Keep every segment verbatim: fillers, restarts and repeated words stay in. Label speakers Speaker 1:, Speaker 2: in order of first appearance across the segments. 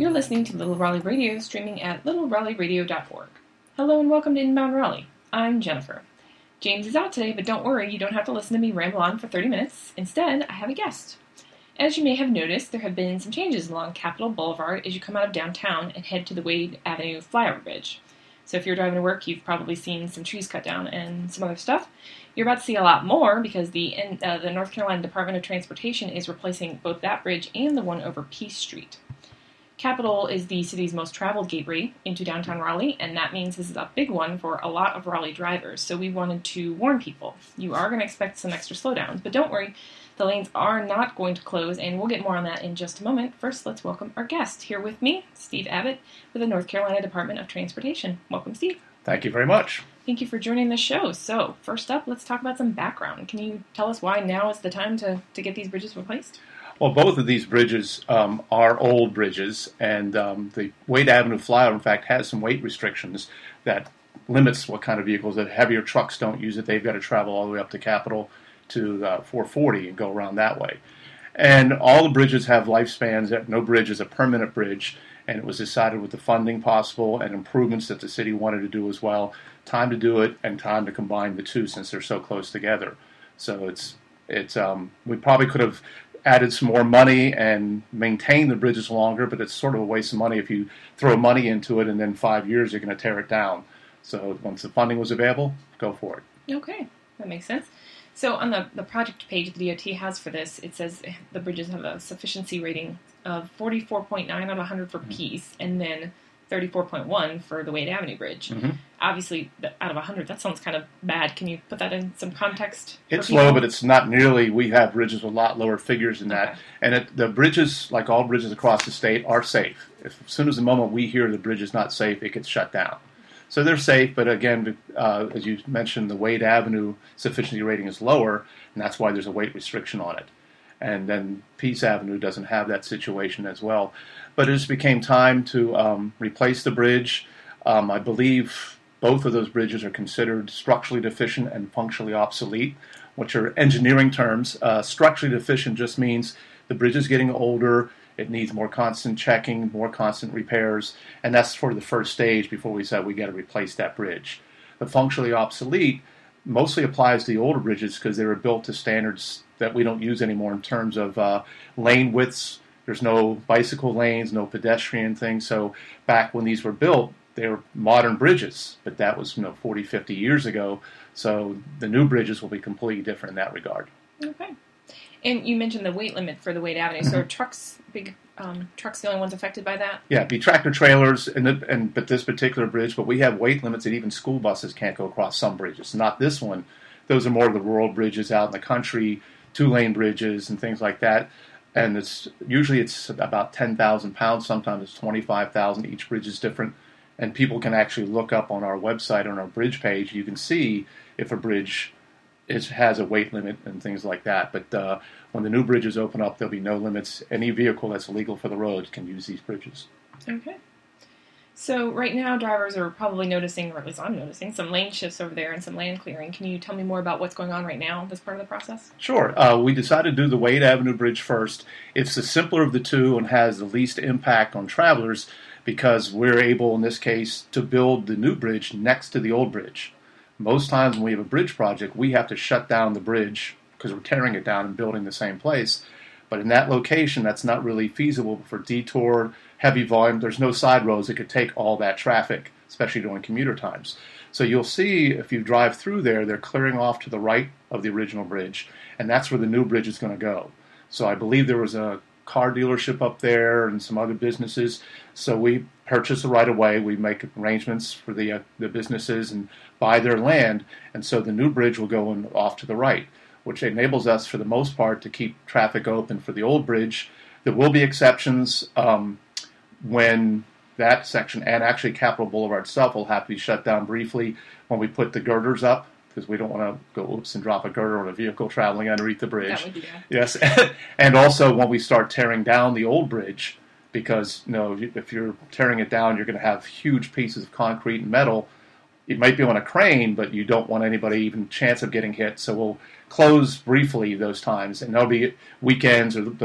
Speaker 1: You're listening to Little Raleigh Radio, streaming at little raleigh radio dot org. Hello and welcome to Inbound Raleigh. I'm Jennifer. James is out today, but don't worry, you don't have to listen to me ramble on for thirty minutes. Instead, I have a guest. As you may have noticed, there have been some changes along Capitol Boulevard as you come out of downtown and head to the Wade Avenue flyover bridge. So if you're driving to work, you've probably seen some trees cut down and some other stuff. You're about to see a lot more because the uh, the North Carolina Department of Transportation is replacing both that bridge and the one over Peace Street. Capitol is the city's most traveled gateway into downtown Raleigh, and that means this is a big one for a lot of Raleigh drivers, so we wanted to warn people. You are going to expect some extra slowdowns, but don't worry, the lanes are not going to close, and we'll get more on that in just a moment. First, let's welcome our guest. Here with me, Steve Abbott with the North Carolina Department of Transportation. Welcome, Steve.
Speaker 2: Thank you very much.
Speaker 1: Thank you for joining the show. So, first up, let's talk about some background. Can you tell us why now is the time to, to get these bridges replaced?
Speaker 2: Well, both of these bridges um, are old bridges, and um, the Wade Avenue flyover, in fact, has some weight restrictions that limits what kind of vehicles. If heavier trucks don't use it, they've got to travel all the way up to Capitol to uh, four forty and go around that way. And all the bridges have lifespans. No bridge is a permanent bridge, and it was decided with the funding possible and improvements that the city wanted to do as well, time to do it and time to combine the two since they're so close together. So it's it's um, we probably could have added some more money and maintained the bridges longer, but it's sort of a waste of money if you throw money into it and then five years you're going to tear it down. So once the funding was available, go for it.
Speaker 1: Okay, that makes sense. So on the, the project page the D O T has for this, it says the bridges have a sufficiency rating of forty-four point nine out of one hundred for mm-hmm. Peace, and then thirty-four point one for the Wade Avenue Bridge. Mm-hmm. Obviously, out of one hundred, that sounds kind of bad. Can you put that in some context?
Speaker 2: It's low, but it's not nearly. We have bridges with a lot lower figures than that. Okay. And it, the bridges, like all bridges across the state, are safe. If, as soon as the moment we hear the bridge is not safe, it gets shut down. So they're safe, but again, uh, as you mentioned, the Wade Avenue sufficiency rating is lower, and that's why there's a weight restriction on it. And then Peace Avenue doesn't have that situation as well. But it just became time to um, replace the bridge. Um, I believe both of those bridges are considered structurally deficient and functionally obsolete, which are engineering terms. Uh, structurally deficient just means the bridge is getting older, it needs more constant checking, more constant repairs, and that's for the first stage before we said we got to replace that bridge. The functionally obsolete mostly applies to the older bridges because they were built to standards that we don't use anymore in terms of uh, lane widths. There's no bicycle lanes, no pedestrian things. So back when these were built, they were modern bridges, but that was, you know, forty, fifty years ago. So the new bridges will be completely different in that regard.
Speaker 1: Okay. And you mentioned the weight limit for the Wade Avenue. Mm-hmm. So are trucks, big um, trucks, the only ones affected by that?
Speaker 2: Yeah, be tractor trailers, and the, and but this particular bridge. But we have weight limits that even school buses can't go across some bridges. Not this one. Those are more of the rural bridges out in the country, two-lane bridges and things like that. And it's usually it's about ten thousand pounds. Sometimes it's twenty-five thousand. Each bridge is different. And people can actually look up on our website, on our bridge page. You can see if a bridge is, has a weight limit and things like that. But uh, when the new bridges open up, there'll be no limits. Any vehicle that's legal for the road can use these bridges.
Speaker 1: Okay. So right now, drivers are probably noticing, or at least I'm noticing, some lane shifts over there and some land clearing. Can you tell me more about what's going on right now, this part of the process?
Speaker 2: Sure. Uh, we decided to do the Wade Avenue Bridge first. It's the simpler of the two and has the least impact on travelers because we're able, in this case, to build the new bridge next to the old bridge. Most times when we have a bridge project, we have to shut down the bridge because we're tearing it down and building the same place. But in that location, that's not really feasible for detour, heavy volume. There's no side roads that could take all that traffic, especially during commuter times. So you'll see if you drive through there, they're clearing off to the right of the original bridge, and that's where the new bridge is going to go. So I believe there was a car dealership up there and some other businesses. So we purchase the right of way. We make arrangements for the uh, the businesses and buy their land, and so the new bridge will go in, off to the right, which enables us, for the most part, to keep traffic open for the old bridge. There will be exceptions um, when that section, and actually Capitol Boulevard itself, will have to be shut down briefly when we put the girders up, because we don't want to go oops and drop a girder on a vehicle traveling underneath the bridge.
Speaker 1: That would be bad.
Speaker 2: Yes, and also when we start tearing down the old bridge, because you know, if you're tearing it down, you're going to have huge pieces of concrete and metal. It might be on a crane, but you don't want anybody even chance of getting hit. So we'll close briefly those times, and there'll be weekends or the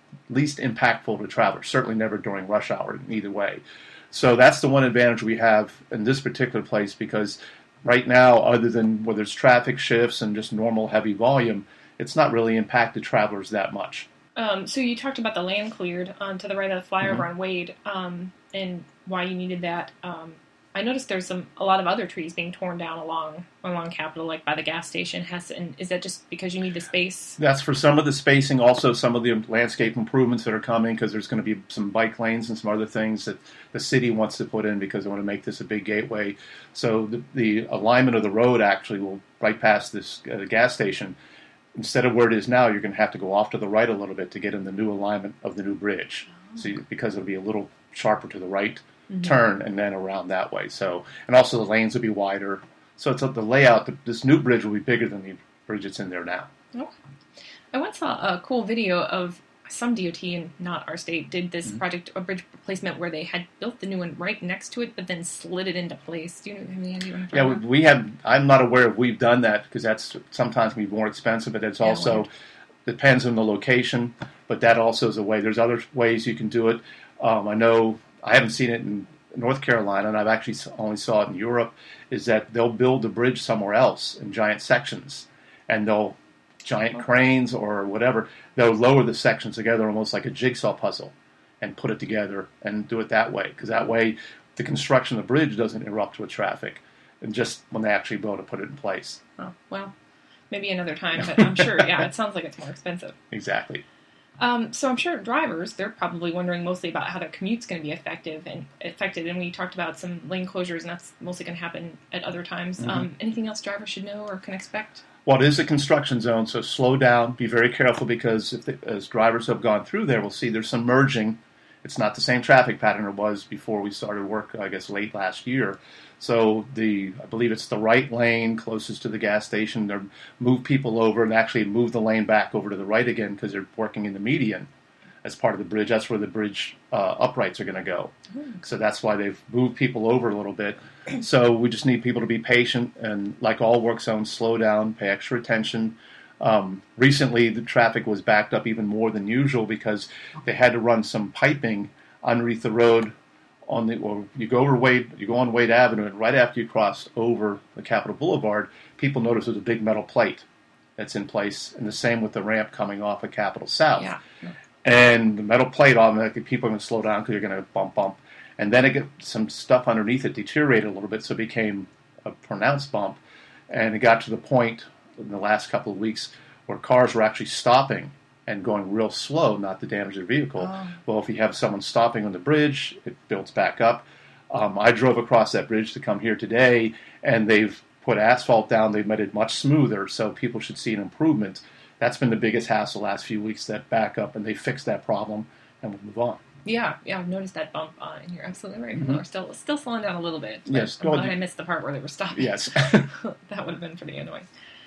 Speaker 2: least impactful to travelers, certainly never during rush hour either way. So that's the one advantage we have in this particular place, because right now, other than where there's traffic shifts and just normal heavy volume, it's not really impacted travelers that much.
Speaker 1: Um, so you talked about the land cleared um, to the right of the flyover
Speaker 2: Mm-hmm.
Speaker 1: on Wade, um, and why you needed that. Um, I noticed there's some a lot of other trees being torn down along along Capitol, like by the gas station. Has and is that just because you need the space?
Speaker 2: That's for some of the spacing, also some of the landscape improvements that are coming, because there's going to be some bike lanes and some other things that the city wants to put in because they want to make this a big gateway. So the, the alignment of the road actually will right past this uh, gas station. Instead of where it is now, you're going to have to go off to the right a little bit to get in the new alignment of the new bridge. Oh. So you, because it'll be a little sharper to the right mm-hmm. turn and then around that way. So and also the lanes will be wider. So it's a, the layout. The, this new bridge will be bigger than the bridge that's in there now.
Speaker 1: Okay. I once saw a cool video of some D O T and not our state did this mm-hmm. project, a bridge replacement, where they had built the new one right next to it, but then slid it into place. Do you have any idea what I'm talking
Speaker 2: Yeah,
Speaker 1: about?
Speaker 2: we, we have. I'm not aware if we've done that, because that's sometimes can be more expensive, but it's
Speaker 1: yeah,
Speaker 2: also depends on the location. But that also is a way. There's other ways you can do it. Um, I know I haven't seen it in North Carolina, and I've actually only saw it in Europe. Is that they'll build the bridge somewhere else in giant sections, and they'll giant cranes or whatever, they'll lower the sections together almost like a jigsaw puzzle and put it together and do it that way. Because that way the construction of the bridge doesn't interrupt with traffic, and just when they actually go to put it in place.
Speaker 1: Oh, well, maybe another time, but I'm sure, yeah, it sounds like it's more expensive.
Speaker 2: Exactly.
Speaker 1: Um, so I'm sure drivers, they're probably wondering mostly about how their commute's going to be effective and affected. And we talked about some lane closures, and that's mostly going to happen at other times. Mm-hmm. Um, anything else drivers should know or can expect?
Speaker 2: Well, it is a construction zone, so slow down, be very careful, because if the, as drivers have gone through there, we'll see there's some merging. It's not the same traffic pattern it was before we started work, I guess, late last year. So the I believe it's the right lane closest to the gas station. They move people over and actually move the lane back over to the right again, because they're working in the median as part of the bridge. That's where the bridge uh, uprights are going to go. Mm. So that's why they've moved people over a little bit. So we just need people to be patient and, like all work zones, slow down, pay extra attention. Um, recently, the traffic was backed up even more than usual because they had to run some piping underneath the road. On the, or you go over Wade, you go on Wade Avenue, and right after you cross over the Capitol Boulevard, people notice there's a big metal plate that's in place, and the same with the ramp coming off of Capitol South.
Speaker 1: Yeah. Yeah.
Speaker 2: And the metal plate, automatically people are going to slow down because you're going to bump, bump. And then it get some stuff underneath it deteriorated a little bit, so it became a pronounced bump. And it got to the point in the last couple of weeks where cars were actually stopping and going real slow, not to damage their vehicle. Oh. Well, if you have someone stopping on the bridge, it builds back up. Um, I drove across that bridge to come here today, and they've put asphalt down. They've made it much smoother, so people should see an improvement. That's been the biggest hassle the last few weeks, that backup, and they fixed that problem, and we'll move on.
Speaker 1: Yeah, yeah, I've noticed that bump, uh, and you're absolutely right.
Speaker 2: Mm-hmm.
Speaker 1: People are still still slowing down a little bit.
Speaker 2: Yes.
Speaker 1: I'm glad I missed the part where they were stopping.
Speaker 2: Yes.
Speaker 1: That would have been pretty annoying.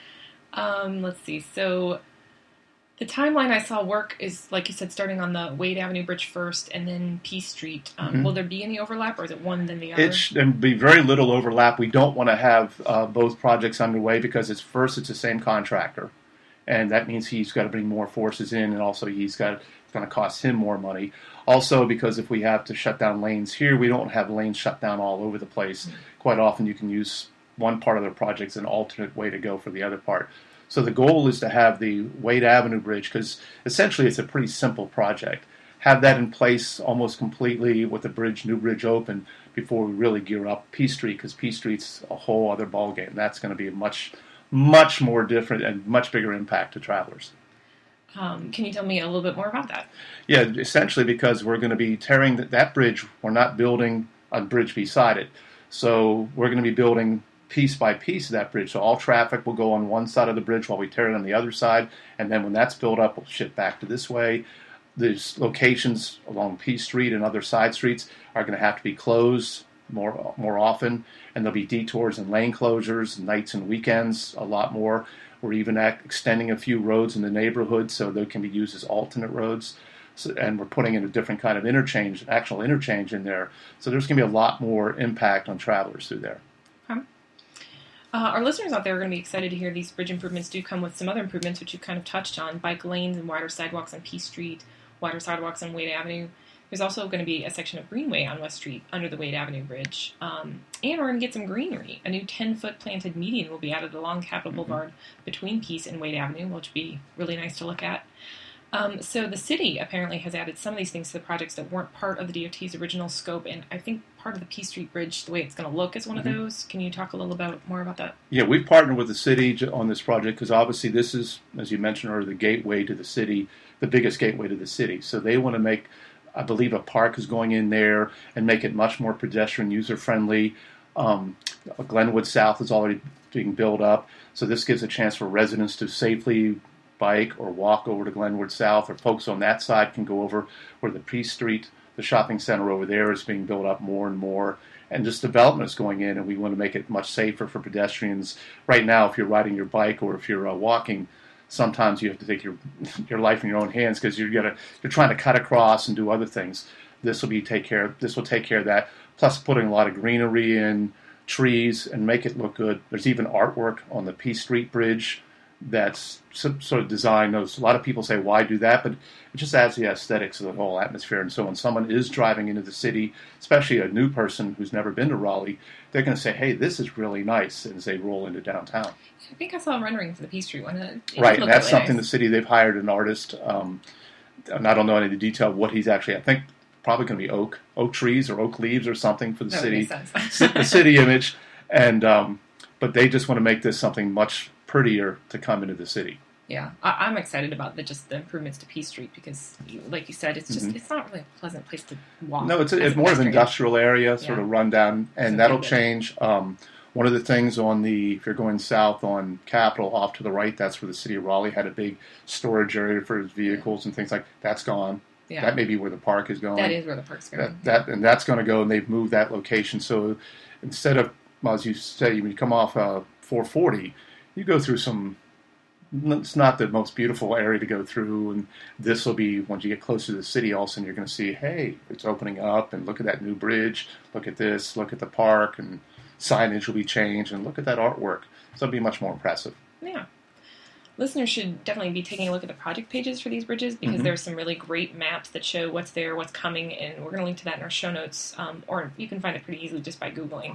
Speaker 1: Um, let's see. So the timeline I saw work is, like you said, starting on the Wade Avenue Bridge first, and then Peace Street. Um, mm-hmm. Will there be any overlap, or is it one then the other?
Speaker 2: It should be very little overlap. We don't want to have uh, both projects underway because it's first it's the same contractor, and that means he's got to bring more forces in, and also he's got it's going to cost him more money. Also, because if we have to shut down lanes here, we don't have lanes shut down all over the place. Mm-hmm. Quite often, you can use one part of the project as an alternate way to go for the other part. So the goal is to have the Wade Avenue Bridge, because essentially it's a pretty simple project. Have that in place almost completely with the bridge, new bridge open before we really gear up Peace Street, because Peace Street's a whole other ballgame. That's going to be a much, much more different and much bigger impact to travelers.
Speaker 1: Um, can you tell me a little bit more about that?
Speaker 2: Yeah, essentially because we're going to be tearing that, that bridge. We're not building a bridge beside it. So we're going to be building piece by piece of that bridge. So all traffic will go on one side of the bridge while we tear it on the other side. And then when that's built up, we'll shift back to this way. There's locations along Peace Street and other side streets are going to have to be closed more more often. And there'll be detours and lane closures, nights and weekends, a lot more. We're even extending a few roads in the neighborhood so they can be used as alternate roads. So, and we're putting in a different kind of interchange, actual interchange in there. So there's going to be a lot more impact on travelers through there.
Speaker 1: Okay. Uh, our listeners out there are going to be excited to hear these bridge improvements do come with some other improvements, which you kind of touched on, bike lanes and wider sidewalks on Peace Street, wider sidewalks on Wade Avenue. There's also going to be a section of greenway on West Street under the Wade Avenue Bridge. Um, and we're going to get some greenery. A new ten-foot planted median will be added along Capitol mm-hmm. Boulevard between Peace and Wade Avenue, which will be really nice to look at. Um, so the city apparently has added some of these things to the projects that weren't part of the D O T's original scope, and I think part of the Peace Street Bridge, the way it's going to look, is one mm-hmm. of those. Can you talk a little about more about that?
Speaker 2: Yeah, we've partnered with the city on this project because obviously this is, as you mentioned, or the gateway to the city, the biggest gateway to the city. So they want to make, I believe, a park is going in there and make it much more pedestrian user friendly. Um, Glenwood South is already being built up, so this gives a chance for residents to safely bike or walk over to Glenwood South, or folks on that side can go over where the Peace Street, the shopping center over there, is being built up more and more. And just development is going in, and we want to make it much safer for pedestrians. Right now, if you're riding your bike or if you're uh, walking, sometimes you have to take your your life in your own hands because you're gonna you're trying to cut across and do other things. This will be take care. This will take care of that. Plus, putting a lot of greenery in, trees, and make it look good. There's even artwork on the Peace Street Bridge that's sort of designed. A lot of people say, why do that? But it just adds the aesthetics of the whole atmosphere. And so when someone is driving into the city, especially a new person who's never been to Raleigh, they're going to say, hey, this is really nice, as they roll into downtown.
Speaker 1: I think I saw a rendering for the Peace Street one. It
Speaker 2: right, and that's
Speaker 1: really
Speaker 2: something
Speaker 1: nice.
Speaker 2: The city, they've hired an artist, um, and I don't know any of the detail of what he's actually, I think probably going to be oak, oak trees or oak leaves or something for the
Speaker 1: that
Speaker 2: city,
Speaker 1: makes sense.
Speaker 2: the city image. And um, but they just want to make this something much prettier to come into the city.
Speaker 1: Yeah, I, I'm excited about the just the improvements to Peace Street because, like you said, it's just
Speaker 2: mm-hmm.
Speaker 1: it's not really a pleasant place to walk.
Speaker 2: No, it's, a, it's more of an industrial area, sort
Speaker 1: yeah.
Speaker 2: of rundown, and
Speaker 1: so
Speaker 2: that'll
Speaker 1: good.
Speaker 2: change. Um, one of the things on the, if you're going south on Capitol, off to the right, that's where the city of Raleigh had a big storage area for its vehicles and things like that's gone.
Speaker 1: Yeah.
Speaker 2: That may be where the park is going.
Speaker 1: That is where the park's going.
Speaker 2: That, that and that's going to go, and they've moved that location. So instead of, well, as you say, when you come off uh, four forty, you go through some. It's not the most beautiful area to go through, and this will be, once you get closer to the city, all of a sudden you're going to see, hey, it's opening up, and look at that new bridge, look at this, look at the park, and signage will be changed, and look at that artwork. So it'll be much more impressive.
Speaker 1: Yeah. Listeners should definitely be taking a look at the project pages for these bridges because
Speaker 2: mm-hmm.
Speaker 1: there's some really great maps that show what's there, what's coming, and we're going to link to that in our show notes, um, or you can find it pretty easily just by Googling.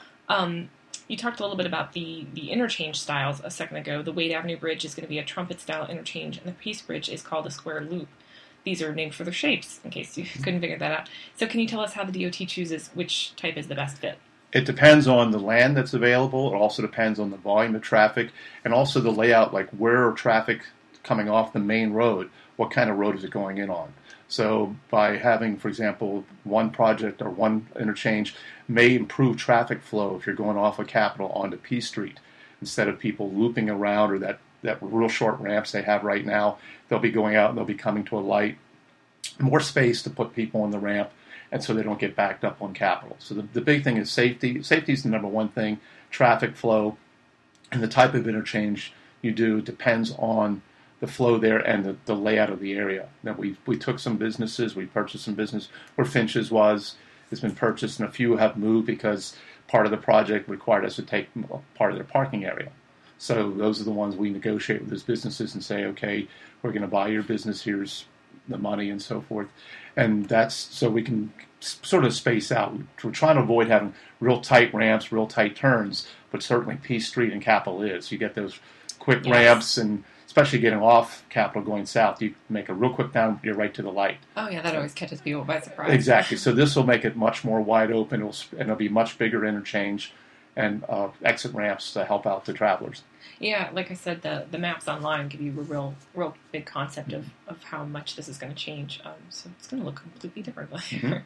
Speaker 1: Um, You talked a little bit about the, the interchange styles a second ago. The Wade Avenue Bridge is going to be a trumpet-style interchange, and the Peace Bridge is called a square loop. These are named for their shapes, in case you couldn't figure that out. So can you tell us how the D O T chooses which type is the best fit?
Speaker 2: It depends on the land that's available. It also depends on the volume of traffic, and also the layout, like where are traffic coming off the main road, what kind of road is it going in on. So by having, for example, one project or one interchange may improve traffic flow if you're going off of Capitol onto Peace Street. Instead of people looping around or that, that real short ramps they have right now, they'll be going out and they'll be coming to a light. More space to put people on the ramp, and so they don't get backed up on Capitol. So the, the big thing is safety. Safety is the number one thing. Traffic flow and the type of interchange you do depends on the flow there and the, the layout of the area. Now we we took some businesses, we purchased some business where Finch's was, has been purchased, and a few have moved because part of the project required us to take part of their parking area. So those are the ones we negotiate with those businesses and say, okay, we're going to buy your business, here's the money and so forth. And that's so we can sort of space out. We're trying to avoid having real tight ramps, real tight turns, but certainly Peace Street and Capitol is. You get those quick
Speaker 1: yes.
Speaker 2: ramps, and especially getting off Capitol going south, you make a real quick down, you're right to the light.
Speaker 1: Oh, yeah, that so, always catches people by surprise.
Speaker 2: Exactly. So this will make it much more wide open, it'll, and it'll be much bigger interchange and uh, exit ramps to help out the travelers.
Speaker 1: Yeah, like I said, the, the maps online give you a real real big concept of, of how much this is going to change. Um, so it's going to look completely different.
Speaker 2: Mm-hmm.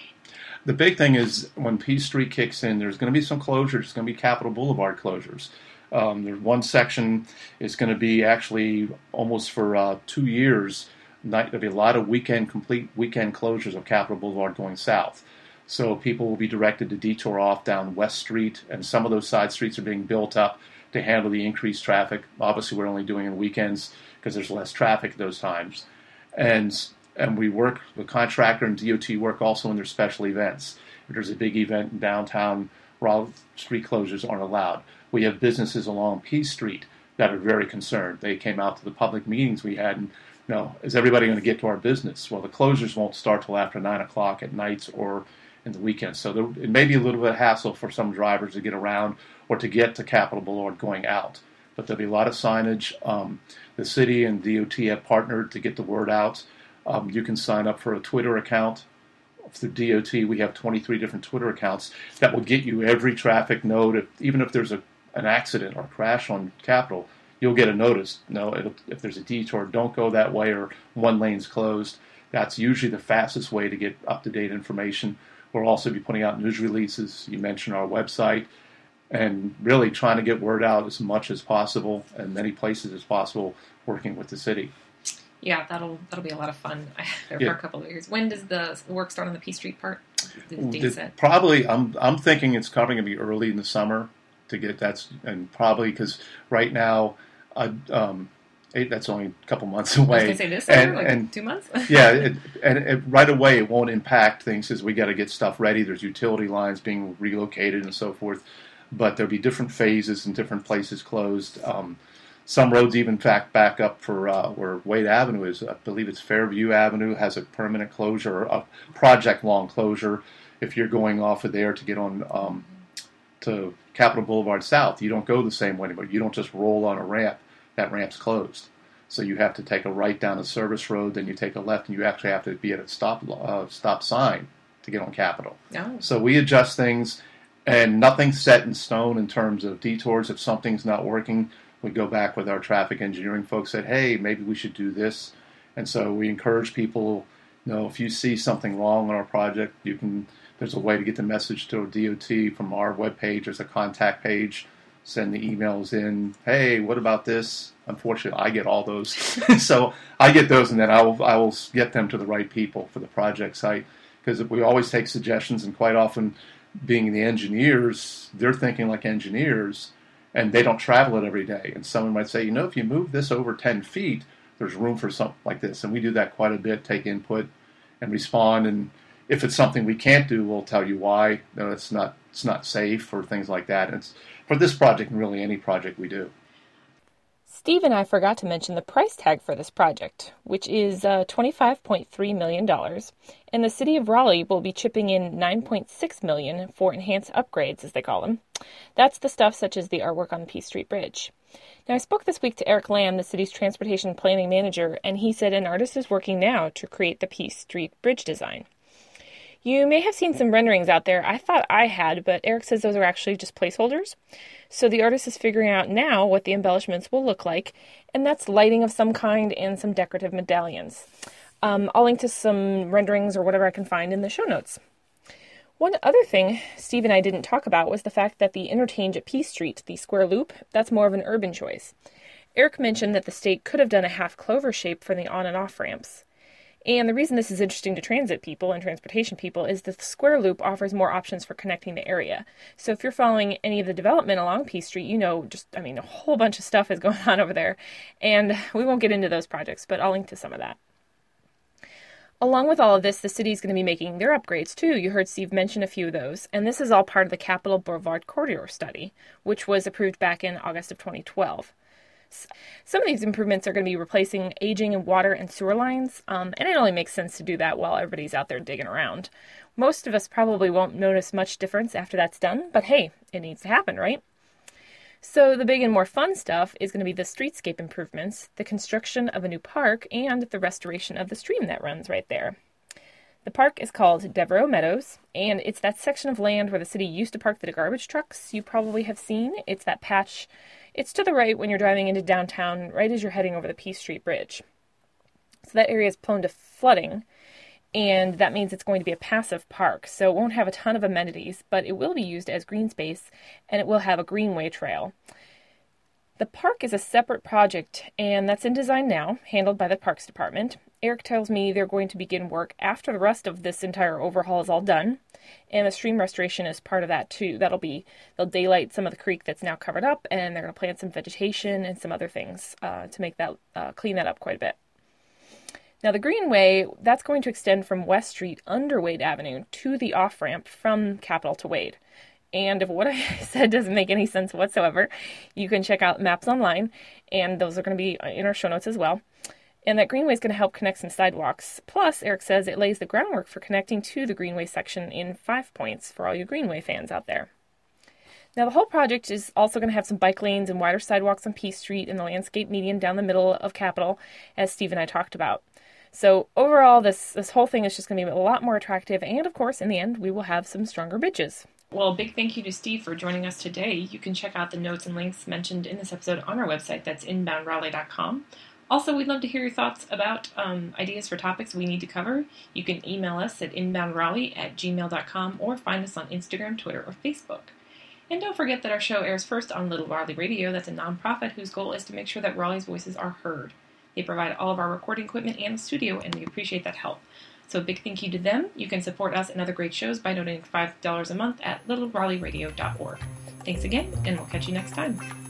Speaker 2: The big thing is when Peace Street kicks in, there's going to be some closures. There's going to be Capitol Boulevard closures. Um, there's one section is going to be actually almost for uh, two years. Night, there'll be a lot of weekend, complete weekend closures of Capitol Boulevard going south. So people will be directed to detour off down West Street, and some of those side streets are being built up to handle the increased traffic. Obviously, we're only doing it on weekends because there's less traffic at those times. And and we work, the contractor and D O T work also in their special events. If there's a big event in downtown, Raleigh, street closures aren't allowed. We have businesses along Peace Street that are very concerned. They came out to the public meetings we had, and you know, is everybody going to get to our business? Well, the closures won't start till after nine o'clock at nights or in the weekends. So there, it may be a little bit of hassle for some drivers to get around or to get to Capitol Boulevard going out. But there'll be a lot of signage. Um, the city and D O T have partnered to get the word out. Um, you can sign up for a Twitter account. Through D O T, we have twenty-three different Twitter accounts that will get you every traffic note. If, even if there's a, an accident or crash on Capitol, you'll get a notice. You know, it'll, if there's a detour, don't go that way, or one lane's closed. That's usually the fastest way to get up-to-date information. We'll also be putting out news releases. You mentioned our website, and really trying to get word out as much as possible and many places as possible, working with the city.
Speaker 1: Yeah, that'll that'll be a lot of fun for
Speaker 2: yeah.
Speaker 1: a couple of years. When does the work start on the Peace Street part? The date
Speaker 2: The,
Speaker 1: set?
Speaker 2: probably, I'm I'm thinking it's probably going to be early in the summer to get that, and probably because right now, I, um, it, that's only a couple months away.
Speaker 1: I was going to say this summer,
Speaker 2: and,
Speaker 1: like
Speaker 2: and,
Speaker 1: two months?
Speaker 2: yeah, it, and it, right away it won't impact things because we got to get stuff ready. There's utility lines being relocated and so forth, but there'll be different phases and different places closed. Um, some roads even fact back up for uh, where Wade Avenue is. I believe it's Fairview Avenue has a permanent closure, or a project-long closure. If you're going off of there to get on um, to Capitol Boulevard South, you don't go the same way anymore. You don't just roll on a ramp. That ramp's closed. So you have to take a right down a service road, then you take a left, and you actually have to be at a stop uh, stop sign to get on Capitol.
Speaker 1: Oh.
Speaker 2: So we adjust things, and nothing's set in stone in terms of detours. If something's not working, we go back with our traffic engineering folks, said, hey, maybe we should do this. And so we encourage people, you know, if you see something wrong on our project, you can. There's a way to get the message to D O T from our webpage. There's a contact page. Send the emails in. Hey, what about this? Unfortunately, I get all those. So I get those, and then I will, I will get them to the right people for the project site. Because we always take suggestions, and quite often, being the engineers, they're thinking like engineers, and they don't travel it every day. And someone might say, you know, if you move this over ten feet, there's room for something like this. And we do that quite a bit, take input and respond. And if it's something we can't do, we'll tell you why. No, it's not it's not safe or things like that. And it's for this project and really any project we do.
Speaker 3: Steve and I forgot to mention the price tag for this project, which is uh, twenty-five point three million dollars, and the city of Raleigh will be chipping in nine point six million dollars for enhanced upgrades, as they call them. That's the stuff such as the artwork on the Peace Street Bridge. Now, I spoke this week to Eric Lamb, the city's transportation planning manager, and he said an artist is working now to create the Peace Street Bridge design. You may have seen some renderings out there. I thought I had, but Eric says those are actually just placeholders. So the artist is figuring out now what the embellishments will look like, and that's lighting of some kind and some decorative medallions. Um, I'll link to some renderings or whatever I can find in the show notes. One other thing Steve and I didn't talk about was the fact that the interchange at Peace Street, the square loop, that's more of an urban choice. Eric mentioned that the state could have done a half clover shape for the on and off ramps. And the reason this is interesting to transit people and transportation people is that the square loop offers more options for connecting the area. So if you're following any of the development along Peace Street, you know, just, I mean, a whole bunch of stuff is going on over there. And we won't get into those projects, but I'll link to some of that. Along with all of this, the city is going to be making their upgrades too. You heard Steve mention a few of those. And this is all part of the Capitol Boulevard Corridor Study, which was approved back in August of twenty twelve. Some of these improvements are going to be replacing aging water and sewer lines, um, and it only makes sense to do that while everybody's out there digging around. Most of us probably won't notice much difference after that's done, but hey, it needs to happen, right? So the big and more fun stuff is going to be the streetscape improvements, the construction of a new park, and the restoration of the stream that runs right there. The park is called Devereaux Meadows, and it's that section of land where the city used to park the garbage trucks you probably have seen. It's that patch. It's to the right when you're driving into downtown, right as you're heading over the Peace Street Bridge. So that area is prone to flooding, and that means it's going to be a passive park, so it won't have a ton of amenities, but it will be used as green space, and it will have a greenway trail. The park is a separate project, and that's in design now, handled by the Parks Department. Eric tells me they're going to begin work after the rest of this entire overhaul is all done, and the stream restoration is part of that too. That'll be, they'll daylight some of the creek that's now covered up, and they're going to plant some vegetation and some other things uh, to make that, uh, clean that up quite a bit. Now the Greenway, that's going to extend from West Street under Wade Avenue to the off-ramp from Capitol to Wade. And if what I said doesn't make any sense whatsoever, you can check out maps online, and those are going to be in our show notes as well. And that greenway is going to help connect some sidewalks. Plus, Eric says it lays the groundwork for connecting to the greenway section in Five Points for all you greenway fans out there. Now, the whole project is also going to have some bike lanes and wider sidewalks on Peace Street and the landscape median down the middle of Capitol, as Steve and I talked about. So overall, this, this whole thing is just going to be a lot more attractive, and of course, in the end, we will have some stronger bridges.
Speaker 1: Well, a big thank you to Steve for joining us today. You can check out the notes and links mentioned in this episode on our website. That's inbound raleigh dot com. Also, we'd love to hear your thoughts about um, ideas for topics we need to cover. You can email us at inbound raleigh at gmail dot com or find us on Instagram, Twitter, or Facebook. And don't forget that our show airs first on Little Raleigh Radio. That's a nonprofit whose goal is to make sure that Raleigh's voices are heard. They provide all of our recording equipment and the studio, and we appreciate that help. So a big thank you to them. You can support us and other great shows by donating five dollars a month at little raleigh radio dot org. Thanks again, and we'll catch you next time.